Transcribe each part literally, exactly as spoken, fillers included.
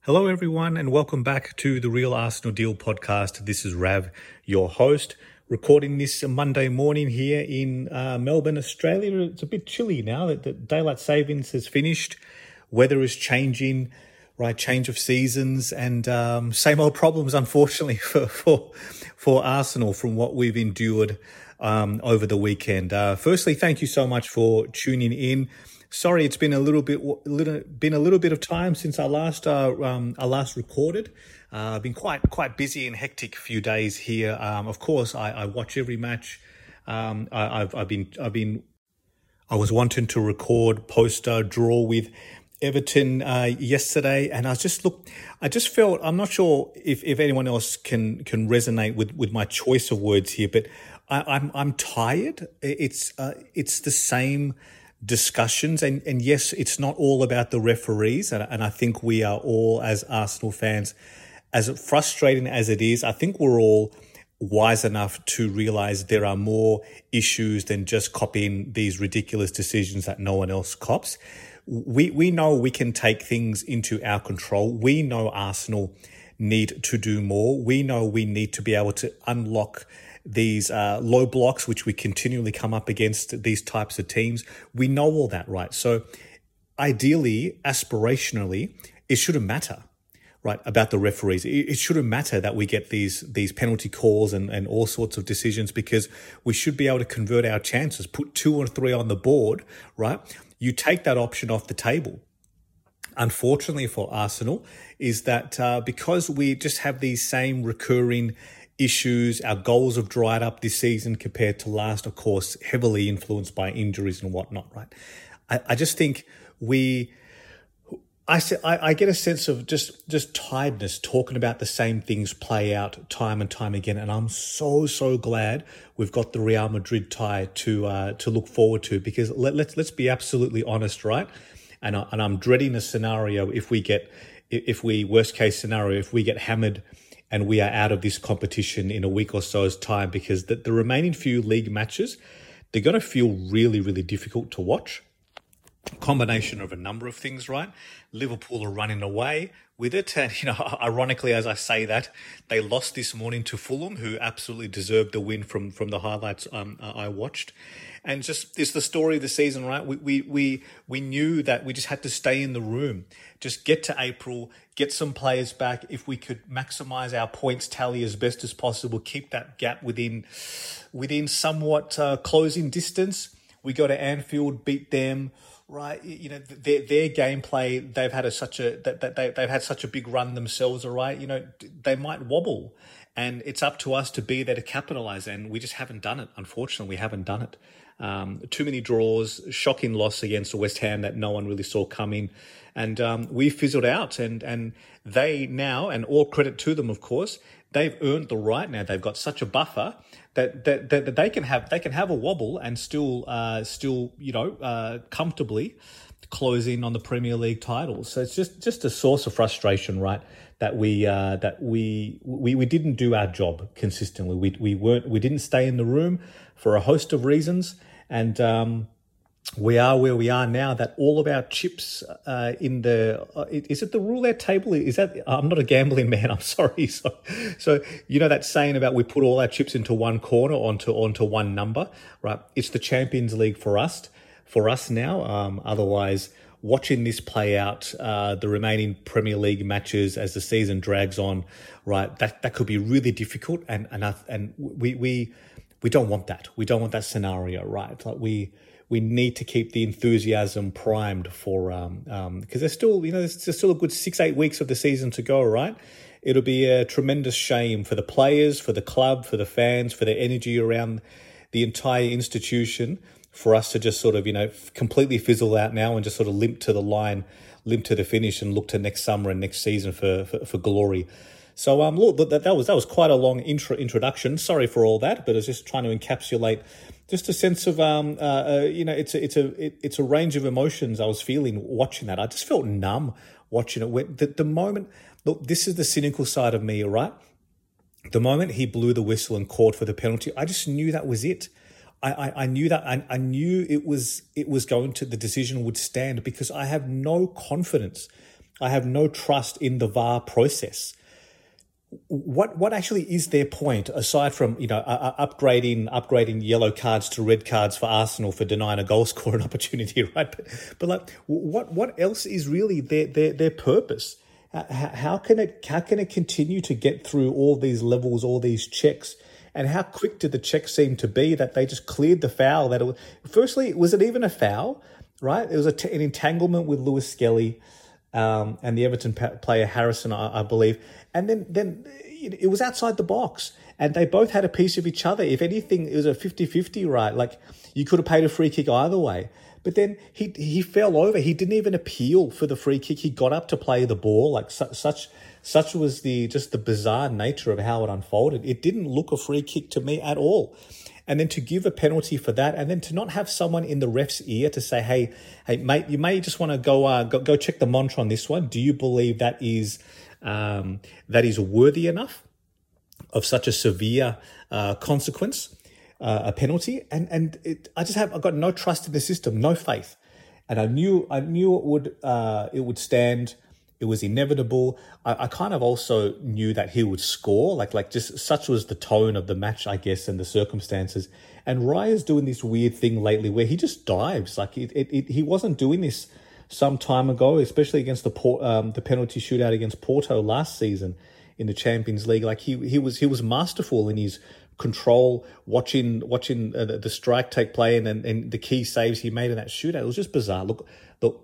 Hello, everyone, and welcome back to the Real Arsenal Deal podcast. This is Rav, your host, recording this Monday morning here in uh, Melbourne, Australia. It's a bit chilly now that the daylight savings has finished. Weather is changing, right? Change of seasons and um, same old problems, unfortunately, for for, for Arsenal from what we've endured um, over the weekend. Uh, firstly, thank you so much for tuning in. Sorry, it's been a little bit, little, been a little bit of time since I last, uh, um, I last recorded. Uh, I've been quite, quite busy and hectic few days here. Um, of course, I, I watch every match. Um, I, I've, I've been, I've been, I was wanting to record post uh, draw with Everton uh, yesterday, and I was just look. I just felt I'm not sure if, if anyone else can can resonate with, with my choice of words here, but I, I'm I'm tired. It's uh, it's the same discussions, and, and yes, it's not all about the referees, and, and I think we are all, as Arsenal fans, as frustrating as it is, I think we're all wise enough to realize there are more issues than just copying these ridiculous decisions that no one else cops. We we know we can take things into our control. We know Arsenal need to do more. We know we need to be able to unlock these uh, low blocks, which we continually come up against these types of teams. We know all that, right? So ideally, aspirationally, it shouldn't matter, right, about the referees. It, it shouldn't matter that we get these these penalty calls and, and all sorts of decisions, because we should be able to convert our chances, put two or three on the board, right? You take that option off the table. Unfortunately for Arsenal, is that uh, because we just have these same recurring issues, our goals have dried up this season compared to last, of course, heavily influenced by injuries and whatnot, right? I, I just think we, I, I, I get a sense of just, just tiredness talking about the same things play out time and time again. And I'm so, so glad we've got the Real Madrid tie to uh, to look forward to, because let, let's let's be absolutely honest, right? And, I, and I'm dreading a scenario if we get, if we, worst case scenario, if we get hammered and we are out of this competition in a week or so's time, because the, the remaining few league matches, they're going to feel really, really difficult to watch. Combination of a number of things, right? Liverpool are running away with it. And, you know, ironically, as I say that, they lost this morning to Fulham, who absolutely deserved the win from, from the highlights um, I watched. And just, it's the story of the season, right? We, we, we, we knew that we just had to stay in the room, just get to April, get some players back. If we could maximize our points tally as best as possible, keep that gap within, within somewhat uh, closing distance. We go to Anfield, beat them. Right, you know, their their gameplay, they've had a, such a that, that they they've had such a big run themselves. All right, you know, they might wobble, and it's up to us to be there to capitalize. And we just haven't done it. Unfortunately, we haven't done it. Um, too many draws, shocking loss against West Ham that no one really saw coming, and um, we fizzled out. And and they now, and all credit to them, of course, they've earned the right now. They've got such a buffer that that, that, that they can have they can have a wobble and still uh, still you know uh, comfortably close in on the Premier League titles. So it's just, just a source of frustration, right? That we uh, that we we we didn't do our job consistently. We we weren't we didn't stay in the room for a host of reasons, and um, we are where we are now. That all of our chips uh, in the uh, is it the roulette table? Is that I'm not a gambling man. I'm sorry. So, so you know that saying about we put all our chips into one corner onto onto one number, right? It's the Champions League for us for us now. Um, otherwise, watching this play out, uh, the remaining Premier League matches as the season drags on, right? That that could be really difficult, and and and we we we don't want that. We don't want that scenario, right? Like we. We need to keep the enthusiasm primed for, um, um, because there's still, you know, there's, there's still a good six, eight weeks of the season to go, right? It'll be a tremendous shame for the players, for the club, for the fans, for the energy around the entire institution, for us to just sort of, you know, completely fizzle out now and just sort of limp to the line, limp to the finish, and look to next summer and next season for for, for glory. So, um, look, that, that was that was quite a long intro introduction. Sorry for all that, but I was just trying to encapsulate just a sense of, um, uh, uh, you know, it's a, it's a it, it's a range of emotions I was feeling watching that. I just felt numb watching it. When, the, the moment, look, this is the cynical side of me, right? The moment he blew the whistle and called for the penalty, I just knew that was it. I, I, I knew that I, I knew it was it was going to the decision would stand, because I have no confidence. I have no trust in the V A R process. What what actually is their point aside from, you know, uh, upgrading upgrading yellow cards to red cards for Arsenal for denying a goal scoring opportunity, right? But, but like, what what else is really their their their purpose? How, how can it how can it continue to get through all these levels, all these checks? And how quick did the check seem to be that they just cleared the foul? That it was, firstly, was it even a foul? Right, it was a t- an entanglement with Lewis Skelly um, and the Everton pa- player Harrison, I, I believe, and then then it was outside the box, and they both had a piece of each other. If anything, it was a fifty-fifty, right? Like, you could have paid a free kick either way. But then he he fell over. He didn't even appeal for the free kick. He got up to play the ball. Like su- such such was the just the bizarre nature of how it unfolded. It didn't look a free kick to me at all. And then to give a penalty for that, and then to not have someone in the ref's ear to say, "Hey, hey, mate, you may just want to go uh, go, go check the monitor on this one. Do you believe that is um, that is worthy enough of such a severe uh, consequence, uh, a penalty?" And and it, I just have I've got no trust in the system, no faith, and I knew I knew it would uh, it would stand. It was inevitable. I, I kind of also knew that he would score, like like just such was the tone of the match, I guess, and the circumstances. And Raya's doing this weird thing lately where he just dives. Like it, it, it he wasn't doing this some time ago, especially against the um, the penalty shootout against Porto last season in the Champions League. Like he he was he was masterful in his control, watching watching uh, the strike take play and, and and the key saves he made in that shootout. It was just bizarre. Look, look.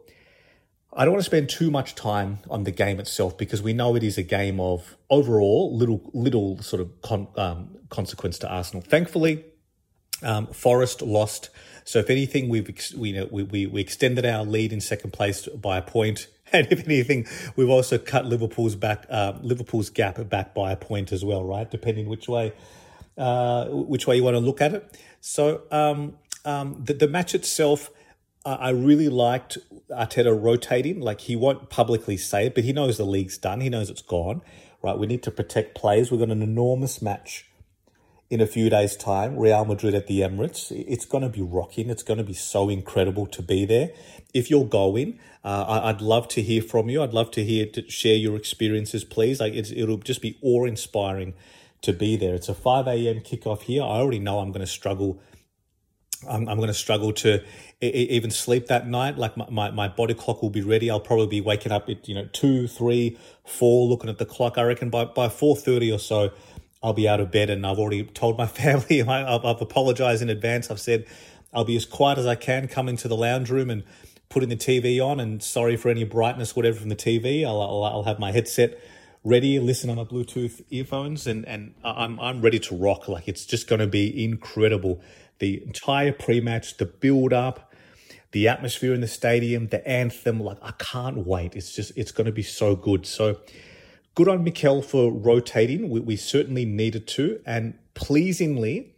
I don't want to spend too much time on the game itself because we know it is a game of overall little little sort of con, um, consequence to Arsenal. Thankfully, um, Forest lost. So if anything, we've ex- we, you know, we, we we extended our lead in second place by a point, and if anything, we've also cut Liverpool's back uh, Liverpool's gap back by a point as well, right? Depending which way uh, which way you want to look at it. So um, um, the the match itself. I really liked Arteta rotating. Like, he won't publicly say it, but he knows the league's done. He knows it's gone, right? We need to protect players. We've got an enormous match in a few days' time, Real Madrid at the Emirates. It's going to be rocking. It's going to be so incredible to be there. If you're going, uh, I'd love to hear from you. I'd love to hear, to share your experiences, please. Like, it's, it'll just be awe-inspiring to be there. It's a five a.m. kickoff here. I already know I'm going to struggle I'm, I'm going to struggle to even sleep that night. Like my, my, my body clock will be ready. I'll probably be waking up at, you know, two, three, four, looking at the clock. I reckon by, by four thirty or so, I'll be out of bed. And I've already told my family, I've, I've apologized in advance. I've said I'll be as quiet as I can, come into the lounge room and putting the T V on. And sorry for any brightness, whatever from the T V. I'll, I'll, I'll have my headset ready, listen on my Bluetooth earphones, and, and I'm, I'm ready to rock. Like, it's just going to be incredible. The entire pre-match, the build-up, the atmosphere in the stadium, the anthem, like, I can't wait. It's just, it's going to be so good. So good on Mikel for rotating. We, we certainly needed to. And pleasingly,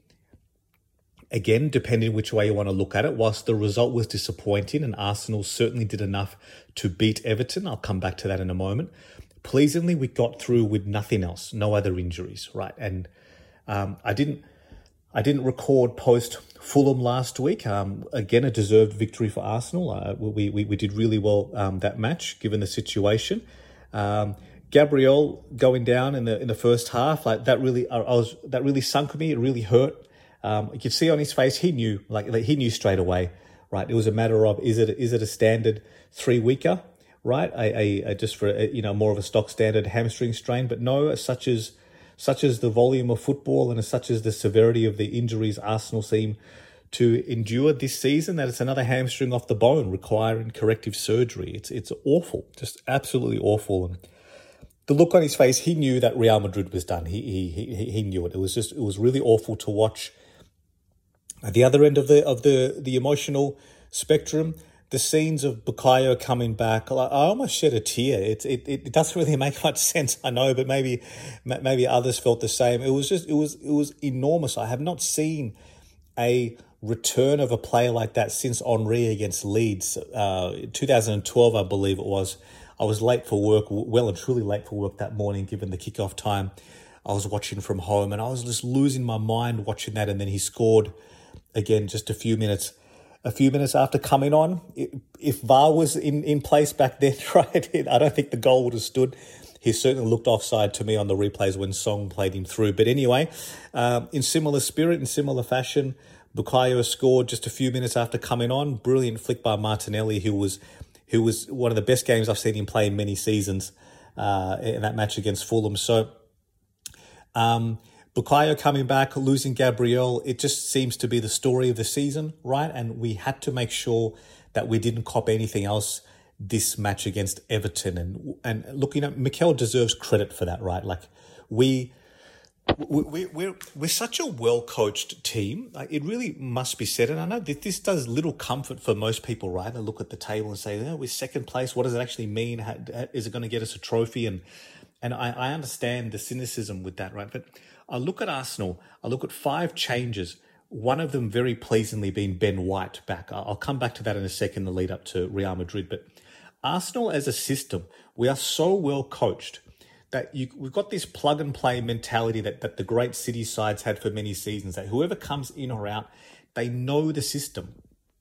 again, depending which way you want to look at it, whilst the result was disappointing and Arsenal certainly did enough to beat Everton, I'll come back to that in a moment. Pleasingly, we got through with nothing else, no other injuries, right? And um, I didn't... I didn't record post Fulham last week. Um, again, a deserved victory for Arsenal. Uh, we, we we did really well um, that match, given the situation. Um, Gabriel going down in the in the first half, like that really, I was that really sunk me. It really hurt. Um, you could see on his face, he knew, like, like he knew straight away, right? It was a matter of is it is it a standard three weeker, right? A, a, a just for a, you know more of a stock standard hamstring strain, but no, such as. Such as the volume of football and such as the severity of the injuries Arsenal seem to endure this season, that it's another hamstring off the bone requiring corrective surgery. It's it's awful, just absolutely awful. And the look on his face, he knew that Real Madrid was done. He he he he knew it. It was just it was really awful to watch. At the other end of the of the the emotional spectrum, the scenes of Bukayo coming back, I almost shed a tear. It, it it doesn't really make much sense, I know, but maybe maybe others felt the same. It was just it was it was enormous. I have not seen a return of a player like that since Henry against Leeds, uh, two thousand twelve, I believe it was. I was late for work, well and truly late for work that morning, given the kickoff time. I was watching from home, and I was just losing my mind watching that. And then he scored again just a few minutes a few minutes after coming on. If V A R was in, in place back then, right, I don't think the goal would have stood. He certainly looked offside to me on the replays when Song played him through. But anyway, um, in similar spirit, in similar fashion, Bukayo scored just a few minutes after coming on. Brilliant flick by Martinelli, who was who was one of the best games I've seen him play in many seasons uh, in that match against Fulham. So um, Bukayo coming back, losing Gabriel, it just seems to be the story of the season, right? And we had to make sure that we didn't cop anything else this match against Everton. And and looking at Mikel deserves credit for that, right? Like we we we we're we're such a well coached team. Like it really must be said. And I know that this does little comfort for most people, right? They look at the table and say, "Oh, we're second place. What does it actually mean? How, is it going to get us a trophy?" And and I, I understand the cynicism with that, right? But I look at Arsenal. I look at five changes. One of them very pleasingly being Ben White back. I'll come back to that in a second, the lead up to Real Madrid. But Arsenal as a system, we are so well coached that you, we've got this plug and play mentality that, that the great City sides had for many seasons, that whoever comes in or out, they know the system.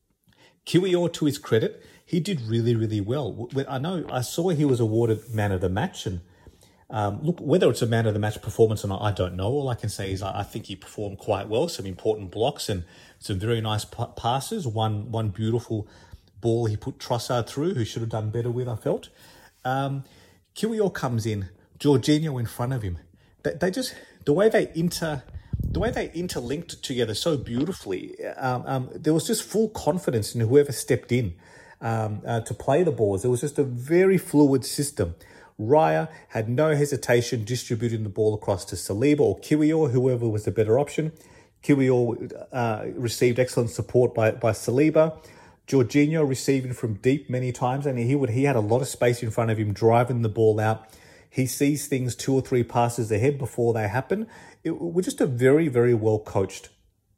Kiwior, to his credit, he did really, really well. I know I saw he was awarded man of the match, and Um, look, whether it's a man of the match performance or not, I don't know. All I can say is I, I think he performed quite well. Some important blocks and some very nice p- passes. One one beautiful ball he put Trossard through, who should have done better with, I felt. Um, Kiwior comes in, Jorginho in front of him. They, they just the way they inter the way they interlinked together so beautifully. Um, um, there was just full confidence in whoever stepped in um, uh, to play the balls. It was just a very fluid system. Raya had no hesitation distributing the ball across to Saliba or Kiwior, whoever was the better option. Kiwior uh, received excellent support by, by Saliba. Jorginho receiving from deep many times, and he would he had a lot of space in front of him, driving the ball out. He sees things two or three passes ahead before they happen. It, we're just a very, very well-coached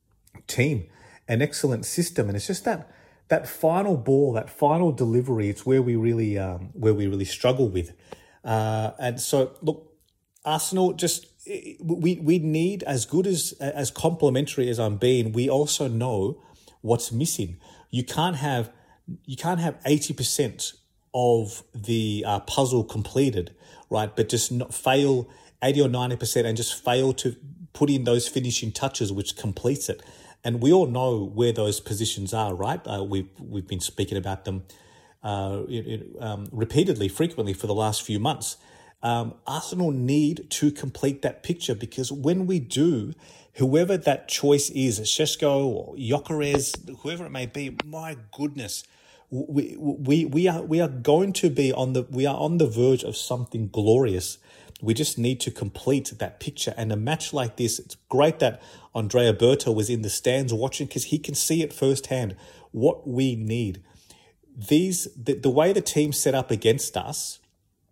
team, an excellent system, and it's just that that final ball, that final delivery, it's where we really um, where we really struggle with. Uh, and so, look, Arsenal just we we need, as good as as complimentary as I'm being, we also know what's missing. You can't have you can't have eighty percent of the uh, puzzle completed, right? But just not fail eighty or ninety percent and just fail to put in those finishing touches, which completes it. And we all know where those positions are, right? Uh, we've we've been speaking about them Uh, it, it, um, repeatedly, frequently for the last few months. Um, Arsenal need to complete that picture, because when we do, whoever that choice is, Šeško or Gyökeres, whoever it may be, my goodness, we we we are we are going to be on the we are on the verge of something glorious. We just need to complete that picture. And a match like this, it's great that Andrea Berta was in the stands watching, because he can see it firsthand what we need. These the, the way the team set up against us,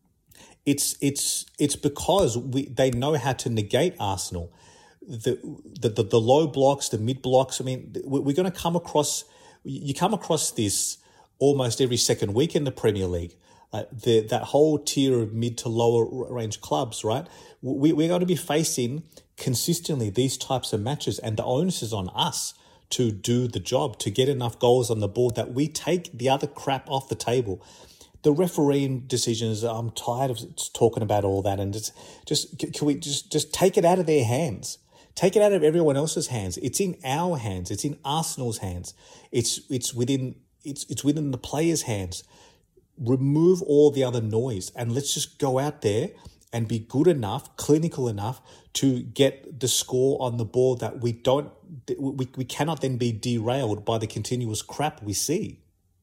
it's it's it's because we they know how to negate Arsenal, the the the, the low blocks, the mid blocks. I mean, we're going to come across you come across this almost every second week in the Premier League. Uh, the that whole tier of mid to lower range clubs, right? We we're going to be facing consistently these types of matches, and the onus is on us to do the job, to get enough goals on the board that we take the other crap off the table. The refereeing decisions, I'm tired of talking about all that, and just, just can we just, just take it out of their hands? Take it out of everyone else's hands. It's in our hands. It's in Arsenal's hands. It's it's within it's it's within the players' hands. Remove all the other noise, and let's just go out there and be good enough, clinical enough to get the score on the board that we don't, we, we cannot then be derailed by the continuous crap we see.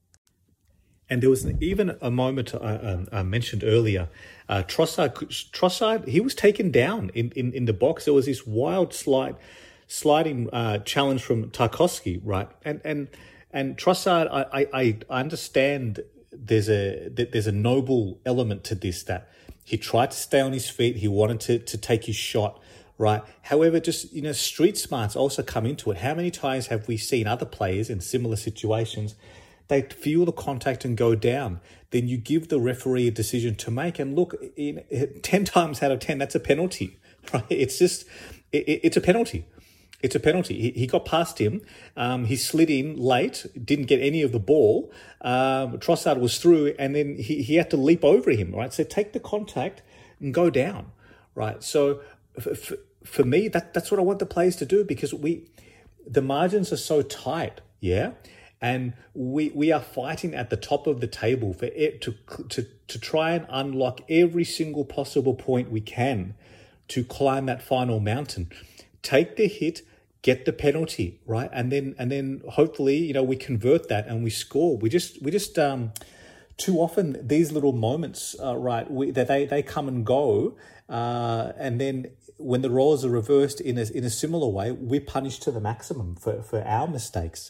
And there was even a moment I, um, I mentioned earlier, uh, Trossard, Trossard, he was taken down in, in, in the box. There was this wild slide, sliding uh, challenge from Tarkowski, right? And and and Trossard, I I, I understand there's a there's a noble element to this, that he tried to stay on his feet. He wanted to, to take his shot, right? However, just, you know, street smarts also come into it. How many times have we seen other players in similar situations, they feel the contact and go down? Then you give the referee a decision to make. And look, in ten times out of ten, that's a penalty, right? It's just, it, it's a penalty. it's a penalty. He, he got past him. Um, he slid in late, didn't get any of the ball. Um, Trossard was through, and then he, he had to leap over him, right? So take the contact and go down, right? So f- for me, that that's what I want the players to do, because we the margins are so tight, yeah? And we we are fighting at the top of the table for it to to to try and unlock every single possible point we can to climb that final mountain. Take the hit, get the penalty, right, and then and then hopefully, you know, we convert that and we score. We just we just um, too often these little moments, uh, right, we, that they they come and go, uh, and then when the roles are reversed in a in a similar way, we're punished to the maximum for for our mistakes.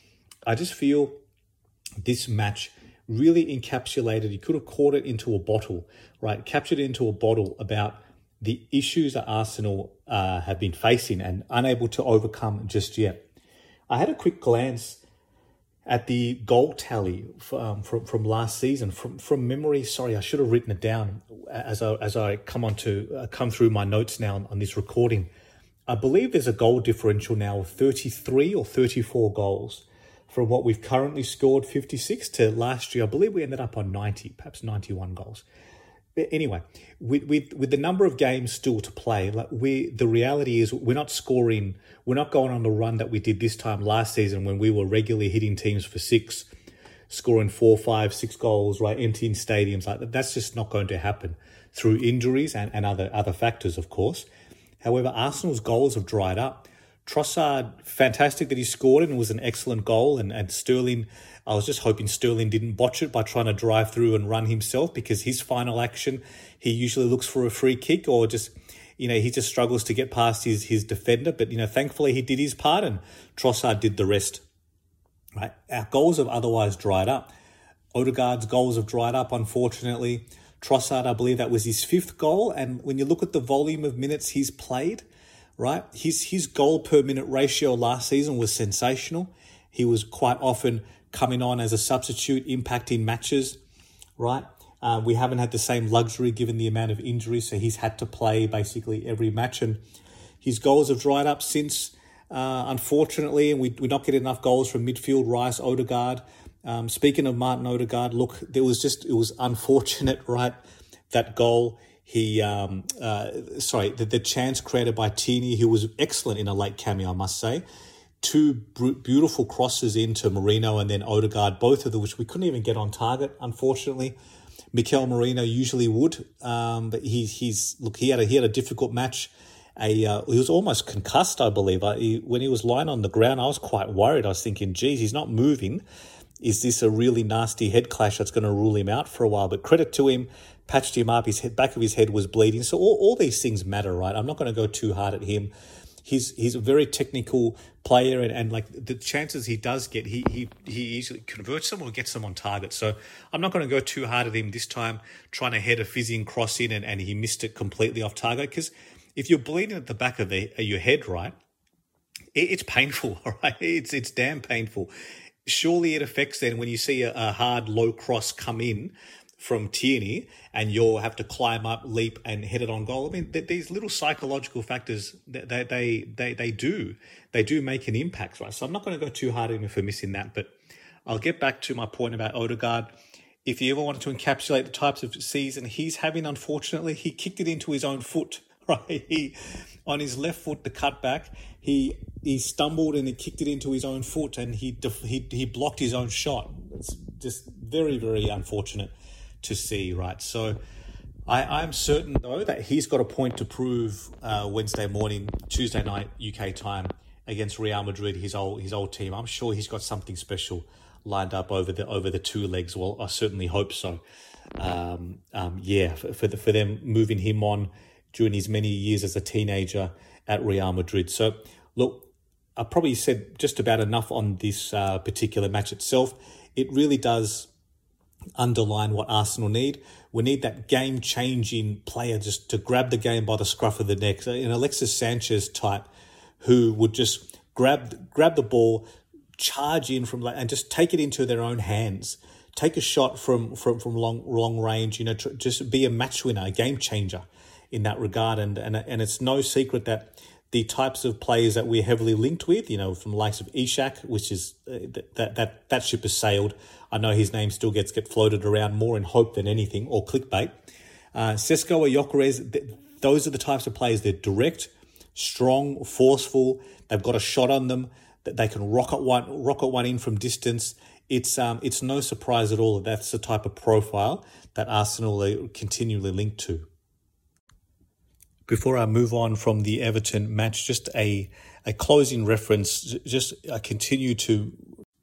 I just feel this match really encapsulated. You could have caught it into a bottle, right? Captured it into a bottle about the issues that Arsenal uh, have been facing and unable to overcome just yet. I had a quick glance at the goal tally um, from from last season. From from memory, sorry, I should have written it down as I as I come on to uh, come through my notes now on, on this recording. I believe there's a goal differential now of thirty-three or thirty-four goals. From what we've currently scored, fifty-six, to last year, I believe we ended up on ninety, perhaps ninety-one goals. But anyway, with, with with the number of games still to play, like we the reality is we're not scoring, we're not going on the run that we did this time last season when we were regularly hitting teams for six, scoring four, five, six goals, right, emptying stadiums. Like that. That's just not going to happen through injuries and, and other other factors, of course. However, Arsenal's goals have dried up. Trossard, fantastic that he scored it and was an excellent goal. And, and Sterling, I was just hoping Sterling didn't botch it by trying to drive through and run himself, because his final action, he usually looks for a free kick or just, you know, he just struggles to get past his, his defender. But, you know, thankfully he did his part and Trossard did the rest. Right? Our goals have otherwise dried up. Odegaard's goals have dried up, unfortunately. Trossard, I believe that was his fifth goal. And when you look at the volume of minutes he's played, right, his his goal per minute ratio last season was sensational. He was quite often coming on as a substitute, impacting matches, right? Uh, we haven't had the same luxury given the amount of injuries, so he's had to play basically every match. And his goals have dried up since, uh, unfortunately, and we, we're not getting enough goals from midfield, Rice, Odegaard. Um, speaking of Martin Odegaard, look, there was just, it was unfortunate, right, that goal. He, um, uh, sorry, the, the chance created by Tierney, who was excellent in a late cameo, I must say. Two br- beautiful crosses into Merino and then Odegaard, both of them which we couldn't even get on target, unfortunately. Mikel Merino usually would, um, but he, he's look. He had a he had a difficult match. A uh, he was almost concussed, I believe. I, he, when he was lying on the ground, I was quite worried. I was thinking, geez, he's not moving. Is this a really nasty head clash that's going to rule him out for a while? But credit to him, patched him up. His head, back of his head was bleeding. So all, all these things matter, right? I'm not going to go too hard at him. He's he's a very technical player, and, and like the chances he does get, he he he easily converts them or gets them on target. So I'm not going to go too hard at him this time, trying to head a fizzing cross in, and, and he missed it completely off target. Because if you're bleeding at the back of the, your head, right, it, it's painful, all right? It's it's damn painful. Surely it affects then when you see a, a hard low cross come in from Tierney and you'll have to climb up, leap and head it on goal. I mean, th- these little psychological factors, they, they they they do they do make an impact, right? So I'm not going to go too hard at him for missing that, but I'll get back to my point about Odegaard. If you ever wanted to encapsulate the types of season he's having, unfortunately, he kicked it into his own foot, right? He, on his left foot, the cutback, he he stumbled and he kicked it into his own foot and he def- he he blocked his own shot. It's just very, very unfortunate to see, right? So I, I'm certain, though, that he's got a point to prove uh, Wednesday morning, Tuesday night, U K time, against Real Madrid, his old his old team. I'm sure he's got something special lined up over the over the two legs. Well, I certainly hope so. Um, um, yeah, for for, the, for them moving him on during his many years as a teenager at Real Madrid. So, look, I probably said just about enough on this uh, particular match itself. It really does underline what Arsenal need. We need that game-changing player just to grab the game by the scruff of the neck. So an Alexis Sanchez type who would just grab grab the ball, charge in from and just take it into their own hands. Take a shot from from from long long range. You know, tr- just be a match winner, a game changer in that regard. And and and it's no secret that the types of players that we're heavily linked with, you know, from the likes of Ishak, which is uh, that that that ship has sailed. I know his name still gets get floated around more in hope than anything, or clickbait. Uh, Sesko or Gyökeres, th- those are the types of players. They're direct, strong, forceful. They've got a shot on them that they can rocket one rocket one in from distance. It's um it's no surprise at all that that's the type of profile that Arsenal are continually linked to. Before I move on from the Everton match, just a, a closing reference. Just I continue to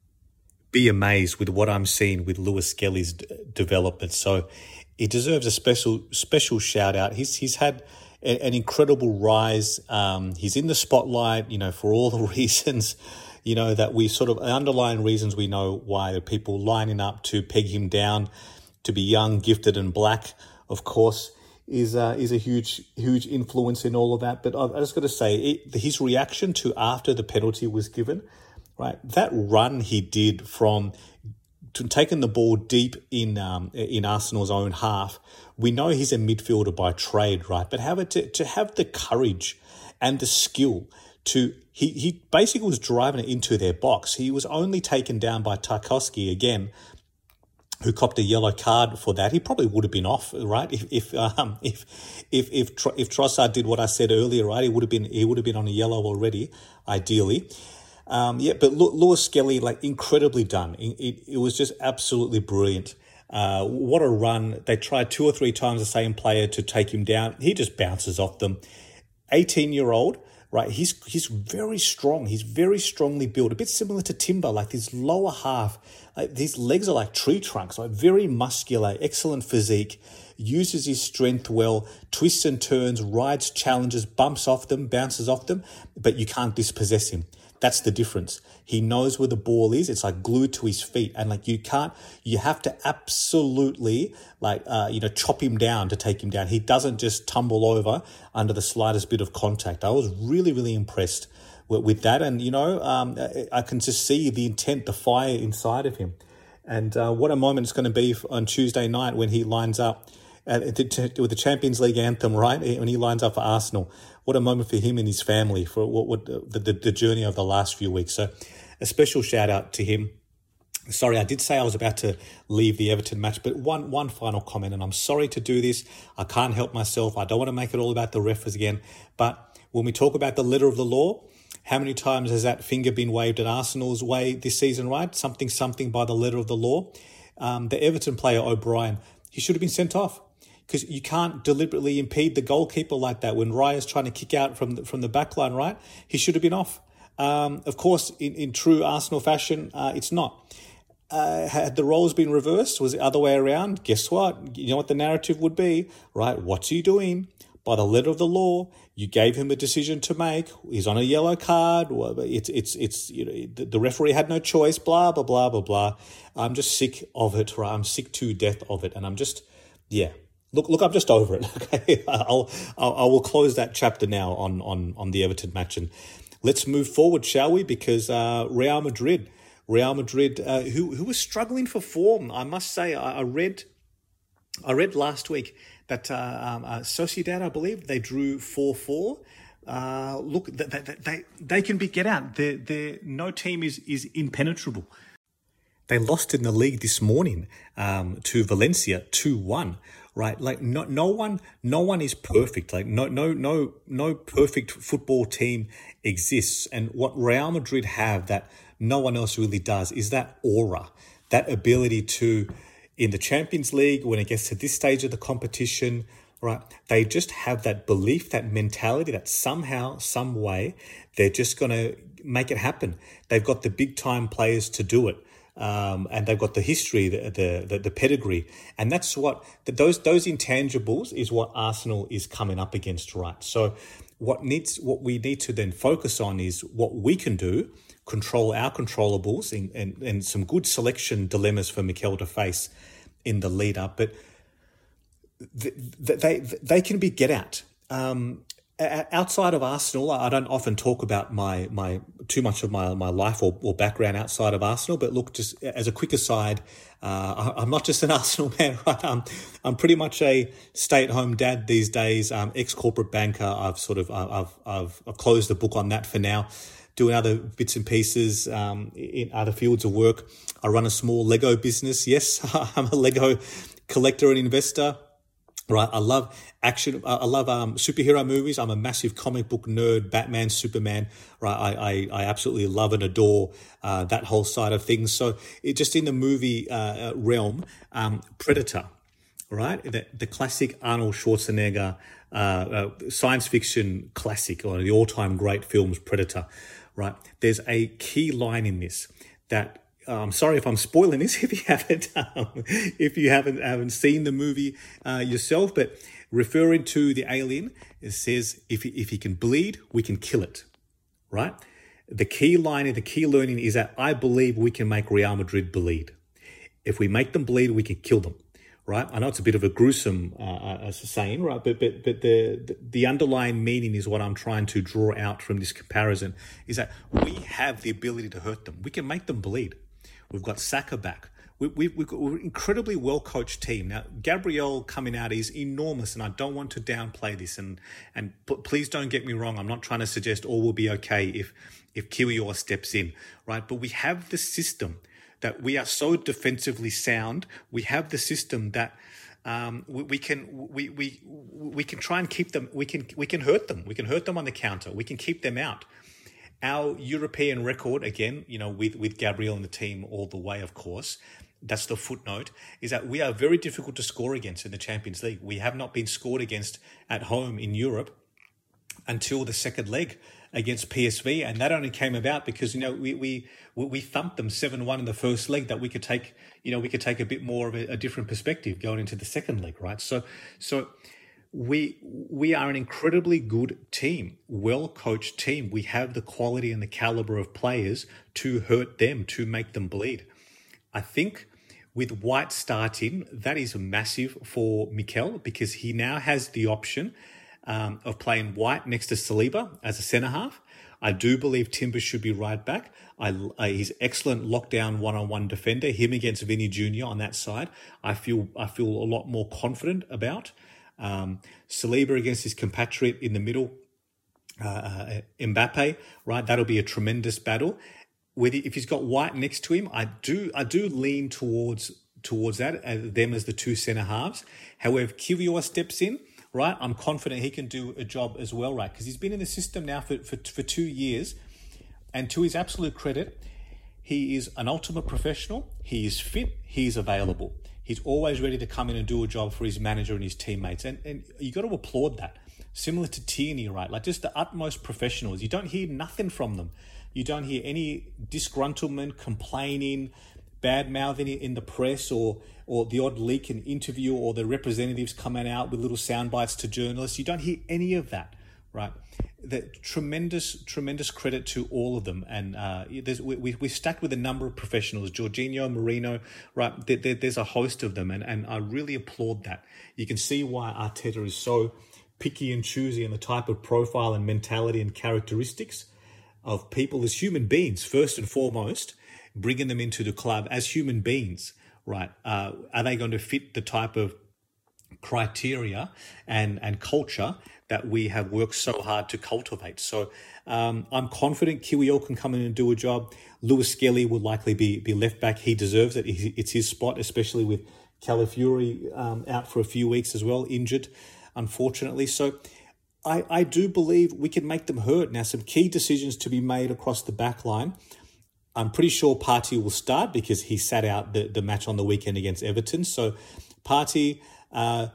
be amazed with what I'm seeing with Lewis Skelly's d- development. So he deserves a special special shout out. He's he's had a, an incredible rise. Um, he's in the spotlight, you know, for all the reasons, you know, that we sort of underlying reasons we know why the people lining up to peg him down, to be young, gifted, and black, of course. Is uh, is a huge huge influence in all of that. But I, I just got to say, it, his reaction to after the penalty was given, right? That run he did from to taking the ball deep in um, in Arsenal's own half. We know he's a midfielder by trade, right? But have it to, to have the courage and the skill to he he basically was driving it into their box. He was only taken down by Tarkowski again, who copped a yellow card for that. He probably would have been off, right? If if um if if if if Trossard did what I said earlier, right? He would have been he would have been on a yellow already, ideally. Um, yeah, but Lewis Skelly, like, incredibly done. It, it, it was just absolutely brilliant. Uh, what a run! They tried two or three times the same player to take him down. He just bounces off them. eighteen year old. Right, he's he's very strong. He's very strongly built, a bit similar to Timber. Like his lower half, like his legs are like tree trunks. Like very muscular, excellent physique. Uses his strength well. Twists and turns, rides challenges, bumps off them, bounces off them. But you can't dispossess him. That's the difference. He knows where the ball is. It's like glued to his feet, and like you can't. You have to absolutely like uh, you know chop him down to take him down. He doesn't just tumble over under the slightest bit of contact. I was really really impressed with, with that, and you know um, I can just see the intent, the fire inside of him, and uh, what a moment it's going to be on Tuesday night when he lines up uh, with the Champions League anthem, right? When he lines up for Arsenal. What a moment for him and his family for what, what the, the, the journey of the last few weeks. So a special shout out to him. Sorry, I did say I was about to leave the Everton match, but one one final comment, and I'm sorry to do this. I can't help myself. I don't want to make it all about the refs again. But when we talk about the letter of the law, how many times has that finger been waved at Arsenal's way this season, right? Something, something by the letter of the law. Um, the Everton player, O'Brien, he should have been sent off. Because you can't deliberately impede the goalkeeper like that. When Raya's trying to kick out from the, from the back line, right? He should have been off. Um, of course, in, in true Arsenal fashion, uh, it's not. Uh, had the roles been reversed, was the other way around, guess what? You know what the narrative would be, right? What's he doing? By the letter of the law, you gave him a decision to make. He's on a yellow card. It's it's it's you know the, the referee had no choice. Blah blah blah blah blah. I'm just sick of it. Right? I'm sick to death of it, and I'm just yeah. Look, look, I'm just over it. Okay, I'll, I'll, I will close that chapter now on, on, on the Everton match, and let's move forward, shall we? Because uh, Real Madrid, Real Madrid, uh, who who was struggling for form, I must say. I, I read, I read last week that uh, um, uh, Sociedad, I believe, they drew four four. Uh, look, they, they they they can be get out. They they no team is is impenetrable. They lost in the league this morning um, to Valencia two one. Right, like no, no one, no one is perfect. Like no, no, no, no perfect football team exists. And what Real Madrid have that no one else really does is that aura, that ability to, in the Champions League, when it gets to this stage of the competition, right, they just have that belief, that mentality that somehow, some way, they're just going to make it happen. They've got the big time players to do it. Um, and they've got the history, the, the the the pedigree, and that's what those those intangibles is what Arsenal is coming up against, right? So, what needs what we need to then focus on is what we can do, control our controllables, and and, and some good selection dilemmas for Mikel to face in the lead up. But they they they can be get at. Um, outside of Arsenal, I don't often talk about my my too much of my my life or, or background outside of Arsenal. But look, just as a quick aside, uh, I'm not just an Arsenal man. Right? I'm I'm pretty much a stay-at-home dad these days. Um, ex-corporate banker. I've sort of I've I've I've closed the book on that for now. Doing other bits and pieces um, in other fields of work. I run a small Lego business. Yes, I'm a Lego collector and investor. Right, I love action. I love um, superhero movies. I'm a massive comic book nerd. Batman, Superman. Right, I I, I absolutely love and adore uh, that whole side of things. So, it just in the movie uh, realm, um, Predator, right, the the classic Arnold Schwarzenegger uh, uh, science fiction classic, or the all time great films, Predator. Right, there's a key line in this that. I'm sorry if I'm spoiling this if you haven't um, if you haven't haven't seen the movie uh, yourself, but referring to the alien, it says if he, if he can bleed, we can kill it, right? The key line and the key learning is that I believe we can make Real Madrid bleed. If we make them bleed, we can kill them, right? I know it's a bit of a gruesome uh, saying, right? But but but the the underlying meaning is what I'm trying to draw out from this comparison is that we have the ability to hurt them. We can make them bleed. We've got Saka back. We, we, we've got an incredibly well-coached team. Now, Gabriel coming out is enormous, and I don't want to downplay this. And and please don't get me wrong. I'm not trying to suggest all will be okay if if Kiwior steps in, right? But we have the system that we are so defensively sound. We have the system that um, we, we can we we we can try and keep them. We can we can hurt them. We can hurt them on the counter. We can keep them out. Our European record, again, you know, with, with Gabriel and the team all the way, of course, that's the footnote, is that we are very difficult to score against in the Champions League. We have not been scored against at home in Europe until the second leg against P S V, and that only came about because, you know, we we we thumped them seven one in the first leg, that we could take, you know, we could take a bit more of a, a different perspective going into the second leg, right? So, so... We we are an incredibly good team, well-coached team. We have the quality and the caliber of players to hurt them, to make them bleed. I think with White starting, that is massive for Mikel because he now has the option um, of playing White next to Saliba as a centre-half. I do believe Timber should be right back. I, I, he's excellent lockdown one-on-one defender. Him against Vinny Junior on that side, I feel I feel a lot more confident about. Um, Saliba against his compatriot in the middle, uh, uh, Mbappe, right? That'll be a tremendous battle. With if he's got White next to him, I do I do lean towards towards that uh, them as the two centre halves. However, if Kiwior steps in, right, I'm confident he can do a job as well, right? Because he's been in the system now for, for for two years, and to his absolute credit, he is an ultimate professional. He is fit. He is available. He's always ready to come in and do a job for his manager and his teammates. And and you got to applaud that. Similar to Tierney, right? Like just the utmost professionals. You don't hear nothing from them. You don't hear any disgruntlement, complaining, bad-mouthing in the press or or the odd leak in interview or the representatives coming out with little sound bites to journalists. You don't hear any of that, right? The tremendous, tremendous credit to all of them. And uh, there's, we, we, we're stacked with a number of professionals, Jorginho, Marino, right? There, there, there's a host of them. And, and I really applaud that. You can see why Arteta is so picky and choosy in the type of profile and mentality and characteristics of people as human beings, first and foremost, bringing them into the club as human beings, right? Uh, are they going to fit the type of criteria and, and culture that we have worked so hard to cultivate? So um, I'm confident Kiwior can come in and do a job. Lewis Skelly will likely be be left back. He deserves it. It's his spot, especially with Calafiori um, out for a few weeks as well, injured, unfortunately. So I, I do believe we can make them hurt. Now, some key decisions to be made across the back line. I'm pretty sure Partey will start because he sat out the, the match on the weekend against Everton. So Partey... Uh,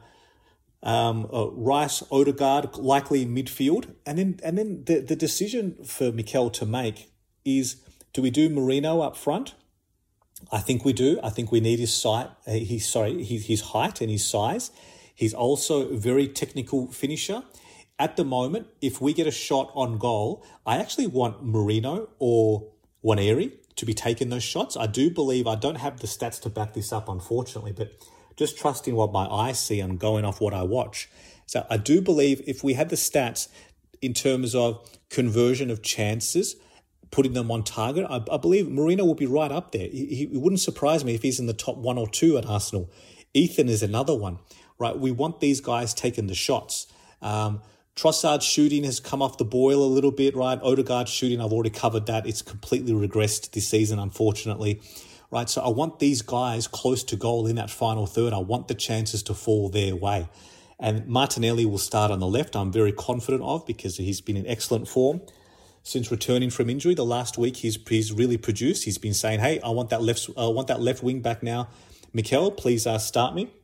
Um, uh, Rice, Odegaard, likely in midfield, and then and then the, the decision for Mikel to make is: do we do Marino up front? I think we do. I think we need his sight. Uh, he's sorry, his his height and his size. He's also a very technical finisher. At the moment, if we get a shot on goal, I actually want Marino or Nwaneri to be taking those shots. I do believe, I don't have the stats to back this up, unfortunately, but just trusting what my eyes see and going off what I watch. So I do believe if we had the stats, in terms of conversion of chances, putting them on target, I, I believe Moreno will be right up there. He, he wouldn't surprise me if he's in the top one or two at Arsenal. Ethan is another one, right? We want these guys taking the shots. Um, Trossard's shooting has come off the boil a little bit, right? Odegaard's shooting, I've already covered that. It's completely regressed this season, unfortunately, right? So I want these guys close to goal in that final third. I want the chances to fall their way. And Martinelli will start on the left, I'm very confident of, because he's been in excellent form since returning from injury. The last week he's he's really produced. He's been saying, "Hey, I want that left, I want that left wing back now. Mikel, please uh, start me."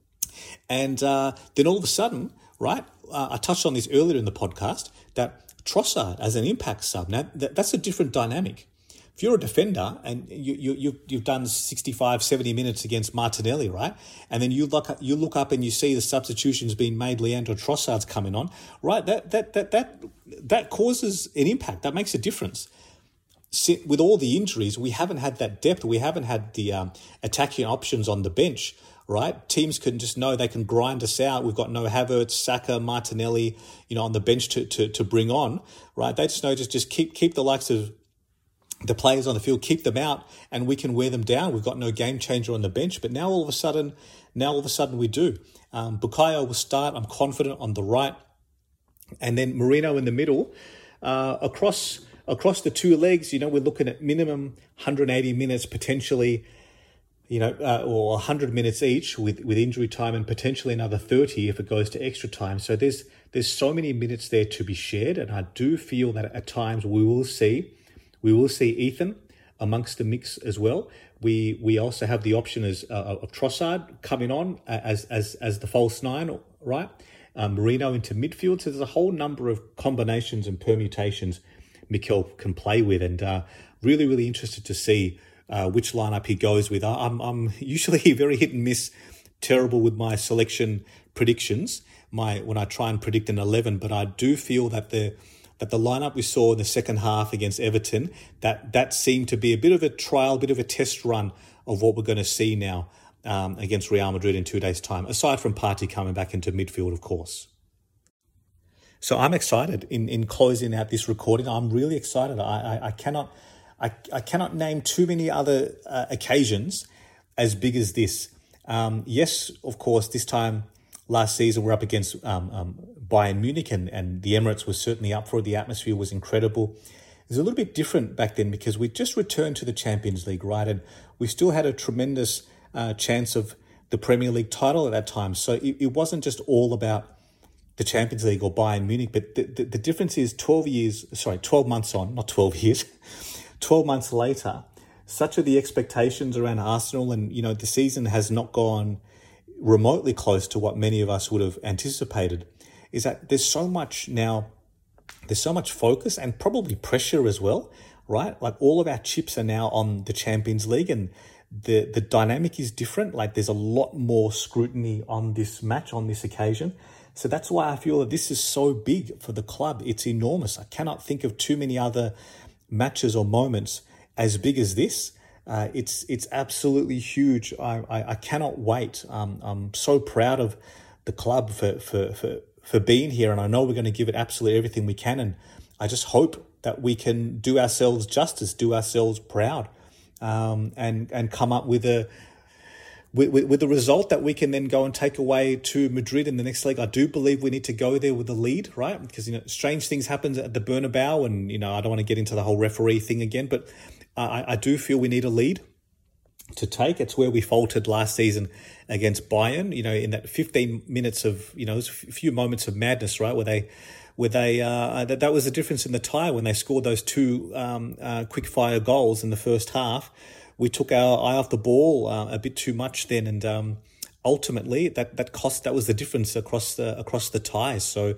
And uh, then all of a sudden, right? Uh, I touched on this earlier in the podcast that Trossard as an impact sub. Now that, that's a different dynamic. If you're a defender and you you you you've done sixty-five, seventy minutes against Martinelli, right? And then you look you look up and you see the substitutions being made. Leandro Trossard's coming on, right? That that that that that causes an impact. That makes a difference. With all the injuries, we haven't had that depth. We haven't had the um, attacking options on the bench, right? Teams can just know they can grind us out. We've got no Havertz, Saka, Martinelli, you know, on the bench to to to bring on, right? They just know just just keep keep the likes of the players on the field, keep them out, and we can wear them down. We've got no game changer on the bench, but now all of a sudden, now all of a sudden we do. Um, Bukayo will start. I'm confident on the right, and then Moreno in the middle. Uh, across across the two legs, you know, we're looking at minimum one hundred eighty minutes, potentially, you know, uh, or one hundred minutes each with, with injury time, and potentially another thirty if it goes to extra time. So there's there's so many minutes there to be shared, and I do feel that at times we will see. We will see Ethan amongst the mix as well. We we also have the option as uh, of Trossard coming on as as as the false nine, right? Um, Moreno into midfield. So there's a whole number of combinations and permutations Mikel can play with, and uh, really really interested to see uh, which lineup he goes with. I'm I'm usually very hit and miss, terrible with my selection predictions. My when I try and predict an eleven, but I do feel that the that the lineup we saw in the second half against Everton, that that seemed to be a bit of a trial, a bit of a test run of what we're going to see now um, against Real Madrid in two days' time, aside from Partey coming back into midfield, of course. So I'm excited in, in closing out this recording. I'm really excited. I, I, I cannot I, I cannot name too many other uh, occasions as big as this. Um, yes, of course, this time last season we're up against um, um, Bayern Munich, and, and the Emirates was certainly up for it. The atmosphere was incredible. It was a little bit different back then because we just returned to the Champions League, right? And we still had a tremendous uh, chance of the Premier League title at that time. So it, it wasn't just all about the Champions League or Bayern Munich, but the, the, the difference is twelve years, sorry, twelve months on, not twelve years, twelve months later, such are the expectations around Arsenal, and, you know, the season has not gone remotely close to what many of us would have anticipated, is that there's so much now, there's so much focus and probably pressure as well, right? Like all of our chips are now on the Champions League, and the, the dynamic is different. Like there's a lot more scrutiny on this match, on this occasion. So that's why I feel that this is so big for the club. It's enormous. I cannot think of too many other matches or moments as big as this. Uh, it's it's absolutely huge. I, I, I cannot wait. Um, I'm so proud of the club for, for, for, for being here, and I know we're going to give it absolutely everything we can, and I just hope that we can do ourselves justice, do ourselves proud, um, and and come up with a with, with, with a result that we can then go and take away to Madrid in the next leg. I do believe we need to go there with a lead, right? Because, you know, strange things happen at the Bernabeu, and, you know, I don't want to get into the whole referee thing again, but I, I do feel we need a lead to take. It's where we faltered last season against Bayern, you know, in that fifteen minutes of, you know, a few moments of madness, right, where they, where they, uh, that, that was the difference in the tie when they scored those two um, uh, quick fire goals in the first half. We took our eye off the ball uh, a bit too much then, and um, ultimately that that cost that was the difference across the across the ties. So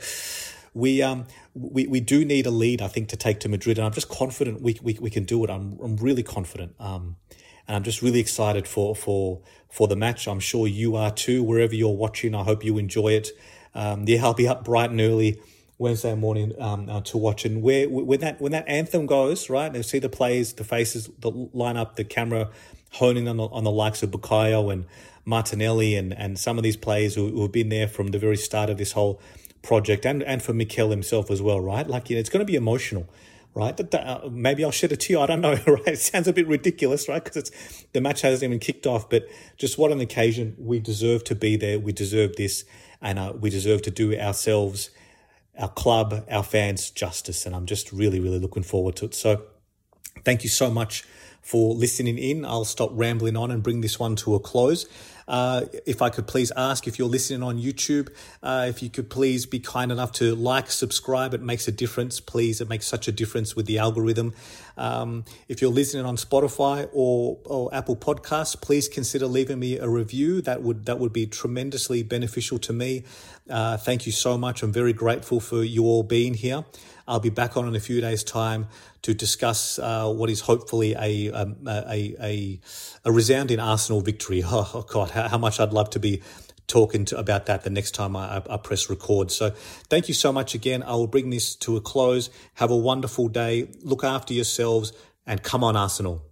we um we, we do need a lead, I think, to take to Madrid, and I'm just confident we we, we can do it. I'm I'm really confident, um, and I'm just really excited for for for the match. I'm sure you are too, wherever you're watching. I hope you enjoy it. Um, yeah, I'll be up bright and early Wednesday morning um, uh, to watch. And where when that when that anthem goes, right, and see the players, the faces, the line up, the camera honing on the, on the likes of Bukayo and Martinelli and, and some of these players who, who have been there from the very start of this whole project, and, and for Mikel himself as well, right? Like, you know, it's going to be emotional, right? That, that, uh, maybe I'll shed a tear, I don't know, right? It sounds a bit ridiculous, right? Because it's the match hasn't even kicked off, but just what an occasion. We deserve to be there. We deserve this, and uh, we deserve to do ourselves, our club, our fans justice. And I'm just really, really looking forward to it. So thank you so much for listening in. I'll stop rambling on and bring this one to a close. Uh, if I could please ask, if you're listening on YouTube, uh, if you could please be kind enough to like, subscribe. It makes a difference, please. It makes such a difference with the algorithm. Um, if you're listening on Spotify or, or Apple Podcasts, please consider leaving me a review. That would that would be tremendously beneficial to me. Uh, thank you so much. I'm very grateful for you all being here. I'll be back on in a few days' time to discuss uh, what is hopefully a a, a a a resounding Arsenal victory. Oh, oh God, how, how much I'd love to be talking to, about that the next time I, I press record. So thank you so much again. I will bring this to a close. Have a wonderful day. Look after yourselves, and come on, Arsenal.